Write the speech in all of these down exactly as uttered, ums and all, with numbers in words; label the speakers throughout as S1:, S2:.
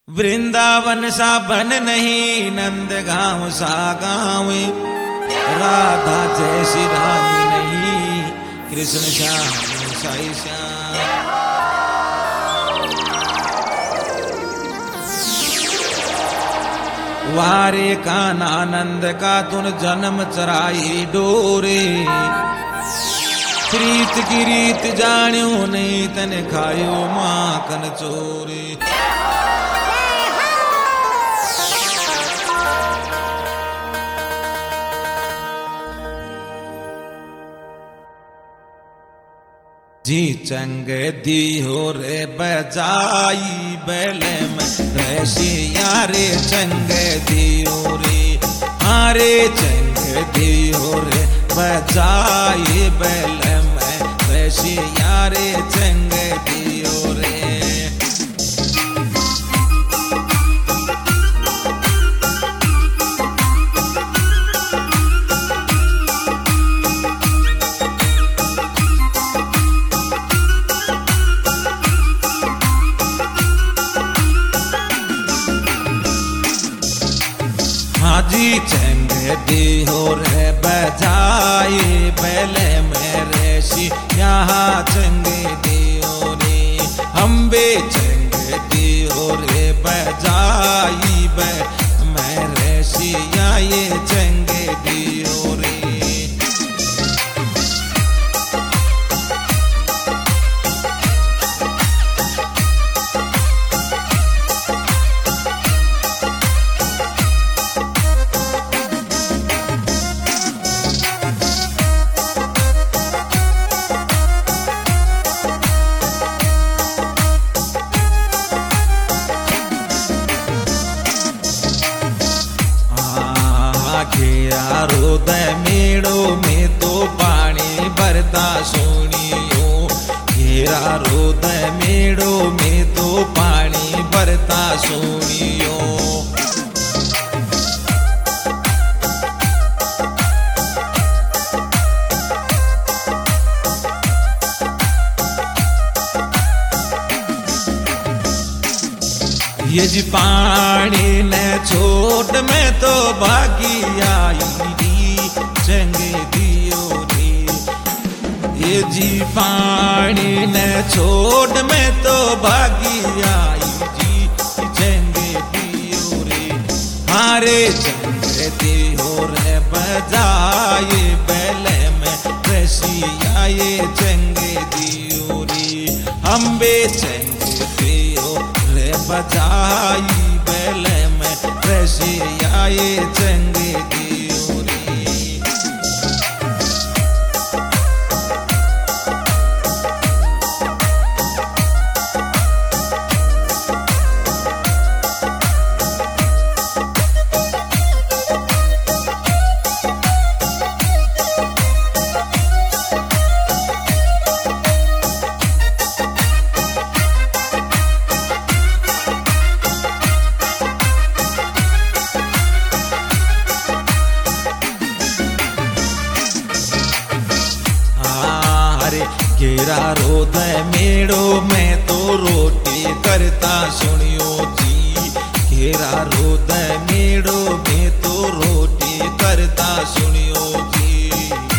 S1: वृंदावन सा बन नहीं, नंद गांव सा गाँव, राधा जैसी रानी नहीं, कृष्ण श्याम साई श्याम। वारे का नानंद का तुन जन्म चराई डोरे, प्रीत की रीत जान्यो नहीं, तने खायो माखन चोरे। जी चंग दी हो रे बजाई बैले में वैसी यारे चंग दी हो रे, हारे चंग दी हो रे बजाई बैले में वैसी यारे चंग दी हो रे। जी चंग दी हो रे बजाई बैले मेरे सी, यहाँ चंग दी हो रे, हम बे चंग दी हो रे बजाई बै मेरे सी, यहाँ ये चंग दी हो रे। घेरा हृदय मेड़ो में तो पानी भरता सुनियो, घेरा हृदय मेड़ो में तो पानी भरता सुनियो। ये जी पानी ने छोट में तो भागी आई दी चंग दियो रे, ये जी पानी ने छोट में तो भागी आई जी चंग दियो रे, हारे चंग दियो रे बजाए बैले में वैसी आए चंग दियो रे, हम बे चंग दियो रे बजाई बैले में वैसी आए चंग दियो रे। घेरा हृदय मेड़ो में तो रोटी करता सुनियो जी, घेरा हृदय मेड़ो में तो रोटी करता सुनियो जी।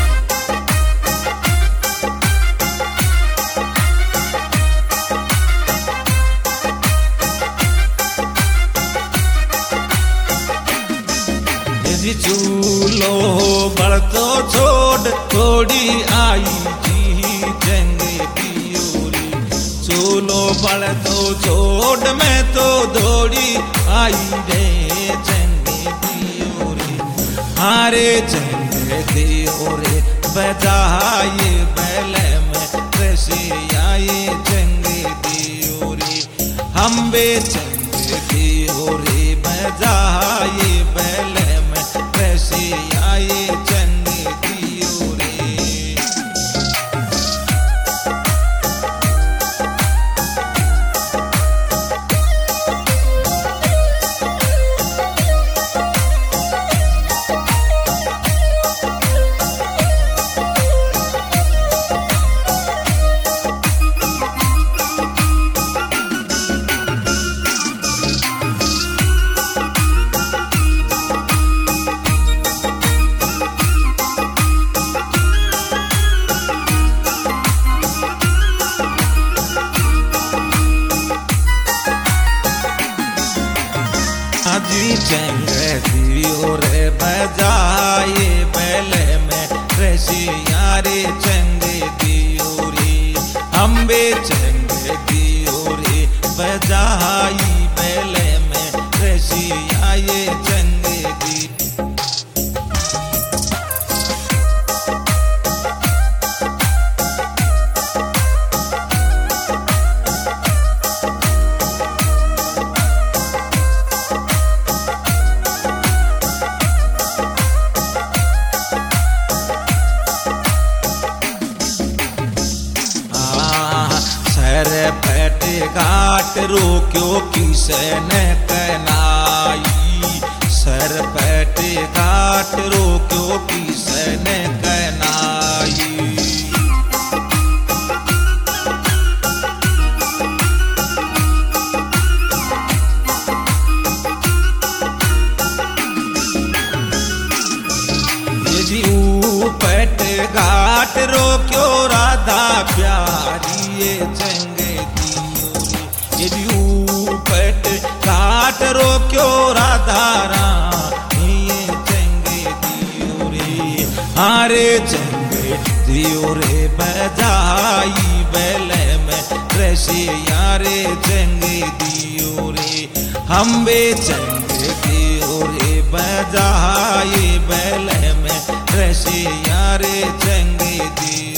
S1: जी चूलो बड़ तो छोड़ थोड़ी आई चंग दियो रे, चूलो बड़ तो छोड़ में तो दौड़ी आई रे चंग दियो रे, हारे चंग दियो रे बजाए बैले में वैसी आए चंग दियो रे, हम बे चंग दियो रे बजाए बैले में वैसी आए चंग दियो रे। जी चंग दियो रे बजाए बेले में रसिया रे चंग दियो रे अम्बे चंग दियो रे बजाई बेले में रसिया ये चंग दी। सर पैट घाट रोक्यो किसन कनाई सर पैट घाट रोक्यो किसन कनाई। जी पैट घाट रोक्यो राधा प्यारी ये चंग पैट घाट रोक्यो राधा रानी ये चंग दियो रे हारे चंग दियो रे बजाई बेले में रसिया रे चंग दियो रे अम्बे चंग दियो रे बजाई बेले में रसिया रे चंग दियो।